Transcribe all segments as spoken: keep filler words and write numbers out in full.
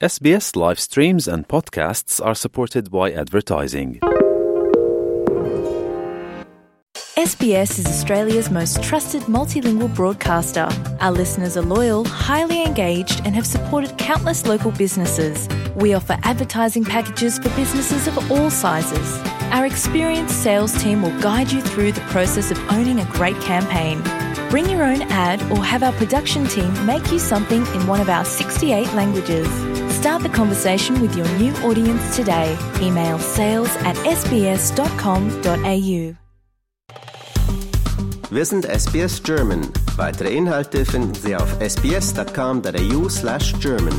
S B S live streams and podcasts are supported by advertising. S B S is Australia's most trusted multilingual broadcaster. Our listeners are loyal, highly engaged, and have supported countless local businesses. We offer advertising packages for businesses of all sizes. Our experienced sales team will guide you through the process of owning a great campaign. Bring your own ad or have our production team make you something in one of our sixty-eight languages. Start the conversation with your new audience today. Email sales at s b s dot com dot a u. Wir sind S B S German. Weitere Inhalte finden Sie auf s b s dot com dot a u slash German.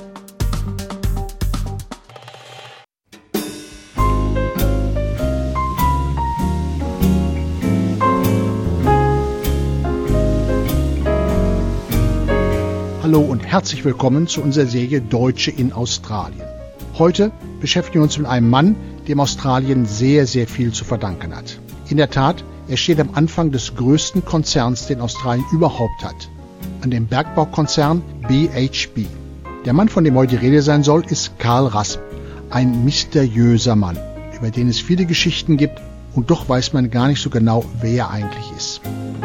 Hallo und herzlich willkommen zu unserer Serie Deutsche in Australien. Heute beschäftigen wir uns mit einem Mann, dem Australien sehr, sehr viel zu verdanken hat. In der Tat, er steht am Anfang des größten Konzerns, den Australien überhaupt hat, an dem Bergbaukonzern B H P. Der Mann, von dem heute die Rede sein soll, ist Karl Rasp, ein mysteriöser Mann, über den es viele Geschichten gibt und doch weiß man gar nicht so genau, wer er eigentlich ist.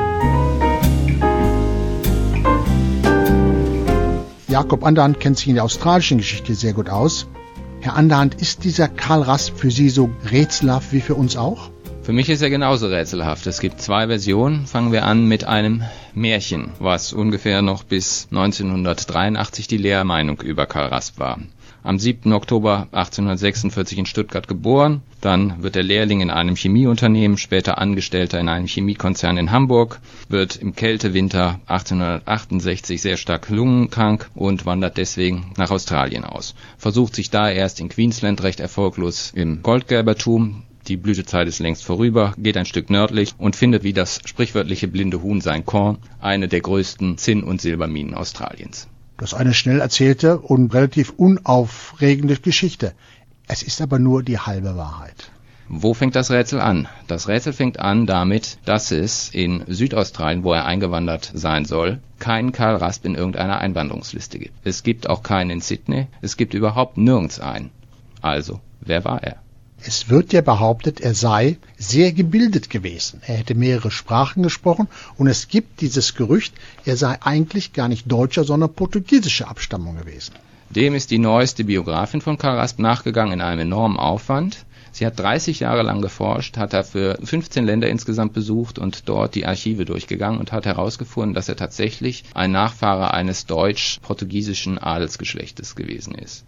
Jakob Anderhand kennt sich in der australischen Geschichte sehr gut aus. Herr Anderhand, ist dieser Karl Rasp für Sie so rätselhaft wie für uns auch? Für mich ist er genauso rätselhaft. Es gibt zwei Versionen. Fangen wir an mit einem Märchen, was ungefähr noch bis neunzehnhundertdreiundachtzig die Lehrmeinung über Karl Rasp war. Am siebten Oktober achtzehnhundertsechsundvierzig in Stuttgart geboren, dann wird er Lehrling in einem Chemieunternehmen, später Angestellter in einem Chemiekonzern in Hamburg, wird im Kältewinter achtzehnhundertachtundsechzig sehr stark lungenkrank und wandert deswegen nach Australien aus. Versucht sich da erst in Queensland recht erfolglos im Goldgräbertum. Die Blütezeit ist längst vorüber, geht ein Stück nördlich und findet wie das sprichwörtliche blinde Huhn sein Korn, eine der größten Zinn- und Silberminen Australiens. Das ist eine schnell erzählte und relativ unaufregende Geschichte. Es ist aber nur die halbe Wahrheit. Wo fängt das Rätsel an? Das Rätsel fängt an damit, dass es in Südaustralien, wo er eingewandert sein soll, keinen Karl Rasp in irgendeiner Einwanderungsliste gibt. Es gibt auch keinen in Sydney, es gibt überhaupt nirgends einen. Also, wer war er? Es wird ja behauptet, er sei sehr gebildet gewesen. Er hätte mehrere Sprachen gesprochen und es gibt dieses Gerücht, er sei eigentlich gar nicht deutscher, sondern portugiesischer Abstammung gewesen. Dem ist die neueste Biografin von Karl Rasp nachgegangen in einem enormen Aufwand. Sie hat dreißig Jahre lang geforscht, hat dafür fünfzehn Länder insgesamt besucht und dort die Archive durchgegangen und hat herausgefunden, dass er tatsächlich ein Nachfahre eines deutsch-portugiesischen Adelsgeschlechtes gewesen ist.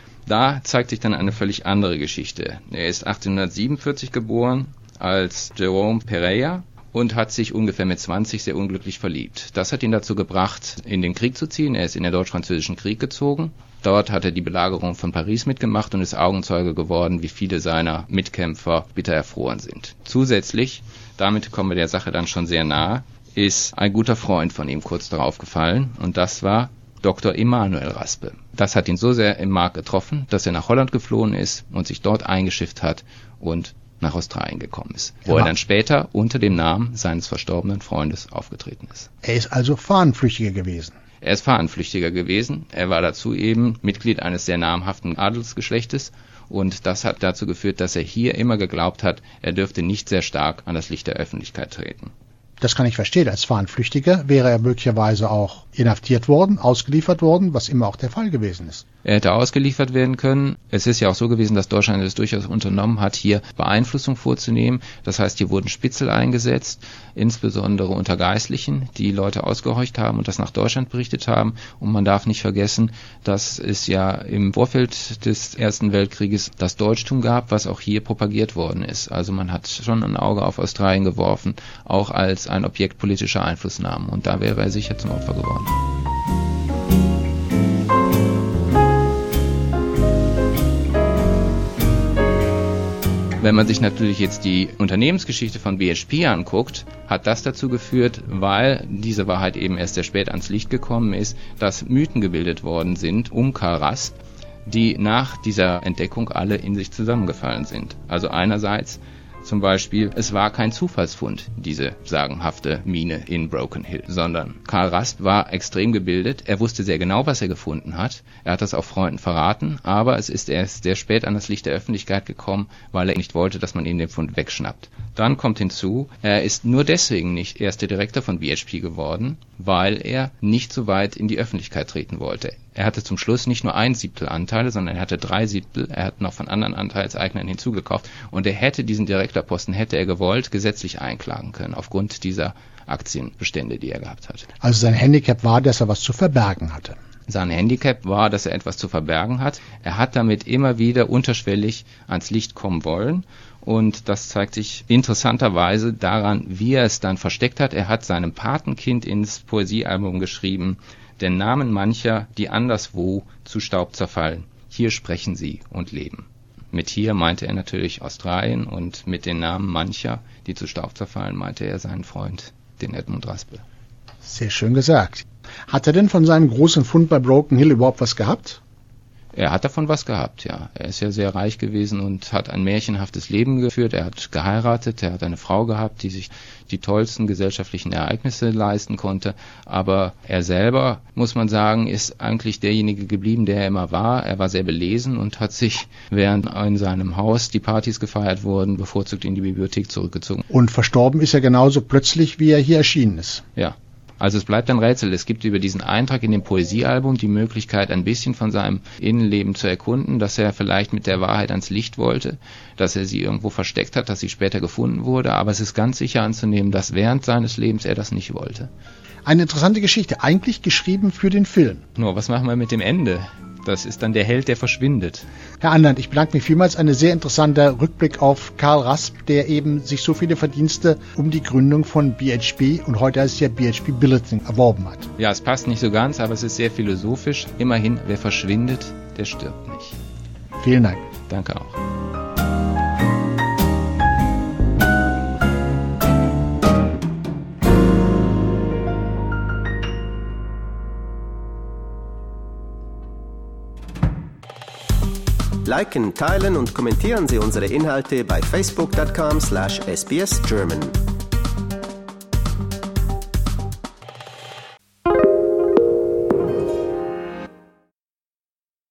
Da zeigt sich dann eine völlig andere Geschichte. Er ist achtzehnhundertsiebenundvierzig geboren als Jerome Pereira und hat sich ungefähr mit zwanzig sehr unglücklich verliebt. Das hat ihn dazu gebracht, in den Krieg zu ziehen. Er ist in den Deutsch-Französischen Krieg gezogen. Dort hat er die Belagerung von Paris mitgemacht und ist Augenzeuge geworden, wie viele seiner Mitkämpfer bitter erfroren sind. Zusätzlich, damit kommen wir der Sache dann schon sehr nahe, ist ein guter Freund von ihm kurz darauf gefallen und das war Doktor Emanuel Raspe. Das hat ihn so sehr im Mark getroffen, dass er nach Holland geflohen ist und sich dort eingeschifft hat und nach Australien gekommen ist, wo ja, er dann später unter dem Namen seines verstorbenen Freundes aufgetreten ist. Er ist also Fahnenflüchtiger gewesen. Er ist Fahnenflüchtiger gewesen. Er war dazu eben Mitglied eines sehr namhaften Adelsgeschlechtes und das hat dazu geführt, dass er hier immer geglaubt hat, er dürfte nicht sehr stark an das Licht der Öffentlichkeit treten. Das kann ich verstehen. Als Fahnenflüchtiger wäre er möglicherweise auch inhaftiert worden, ausgeliefert worden, was immer auch der Fall gewesen ist. Er hätte ausgeliefert werden können. Es ist ja auch so gewesen, dass Deutschland es durchaus unternommen hat, hier Beeinflussung vorzunehmen. Das heißt, hier wurden Spitzel eingesetzt, insbesondere unter Geistlichen, die Leute ausgehorcht haben und das nach Deutschland berichtet haben. Und man darf nicht vergessen, dass es ja im Vorfeld des Ersten Weltkrieges das Deutschtum gab, was auch hier propagiert worden ist. Also man hat schon ein Auge auf Australien geworfen, auch als ein Objekt politischer Einflussnahme. Und da wäre er sicher zum Opfer geworden. Wenn man sich natürlich jetzt die Unternehmensgeschichte von B H P anguckt, hat das dazu geführt, weil diese Wahrheit eben erst sehr spät ans Licht gekommen ist, dass Mythen gebildet worden sind um Karl Rasp, die nach dieser Entdeckung alle in sich zusammengefallen sind. Also einerseits Zum Beispiel, es war kein Zufallsfund, diese sagenhafte Mine in Broken Hill, sondern Karl Rasp war extrem gebildet, er wusste sehr genau, was er gefunden hat, er hat das auch Freunden verraten, aber es ist erst sehr spät an das Licht der Öffentlichkeit gekommen, weil er nicht wollte, dass man ihm den Fund wegschnappt. Dann kommt hinzu, er ist nur deswegen nicht erster Direktor von B H P geworden, weil er nicht so weit in die Öffentlichkeit treten wollte. Er hatte zum Schluss nicht nur ein Siebtel Anteile, sondern er hatte drei Siebtel, er hat noch von anderen Anteilseignern hinzugekauft und er hätte diesen Direktorposten, hätte er gewollt, gesetzlich einklagen können, aufgrund dieser Aktienbestände, die er gehabt hat. Also sein Handicap war, dass er was zu verbergen hatte. Sein Handicap war, dass er etwas zu verbergen hat. Er hat damit immer wieder unterschwellig ans Licht kommen wollen. Und das zeigt sich interessanterweise daran, wie er es dann versteckt hat. Er hat seinem Patenkind ins Poesiealbum geschrieben, den Namen mancher, die anderswo zu Staub zerfallen. Hier sprechen sie und leben. Mit hier meinte er natürlich Australien und mit den Namen mancher, die zu Staub zerfallen, meinte er seinen Freund, den Edmund Raspe. Sehr schön gesagt. Hat er denn von seinem großen Fund bei Broken Hill überhaupt was gehabt? Er hat davon was gehabt, ja. Er ist ja sehr reich gewesen und hat ein märchenhaftes Leben geführt. Er hat geheiratet, er hat eine Frau gehabt, die sich die tollsten gesellschaftlichen Ereignisse leisten konnte. Aber er selber, muss man sagen, ist eigentlich derjenige geblieben, der er immer war. Er war sehr belesen und hat sich, während in seinem Haus die Partys gefeiert wurden, bevorzugt in die Bibliothek zurückgezogen. Und verstorben ist er genauso plötzlich, wie er hier erschienen ist. Ja. Also es bleibt ein Rätsel. Es gibt über diesen Eintrag in dem Poesiealbum die Möglichkeit, ein bisschen von seinem Innenleben zu erkunden, dass er vielleicht mit der Wahrheit ans Licht wollte, dass er sie irgendwo versteckt hat, dass sie später gefunden wurde. Aber es ist ganz sicher anzunehmen, dass während seines Lebens er das nicht wollte. Eine interessante Geschichte, eigentlich geschrieben für den Film. Nur, was machen wir mit dem Ende? Das ist dann der Held, der verschwindet. Herr Andern, ich bedanke mich vielmals. Ein sehr interessanter Rückblick auf Karl Rasp, der eben sich so viele Verdienste um die Gründung von B H P und heute heißt es ja B H P Billiton erworben hat. Ja, es passt nicht so ganz, aber es ist sehr philosophisch. Immerhin, wer verschwindet, der stirbt nicht. Vielen Dank. Danke auch. Liken, teilen und kommentieren Sie unsere Inhalte bei facebook dot com slash S B S German.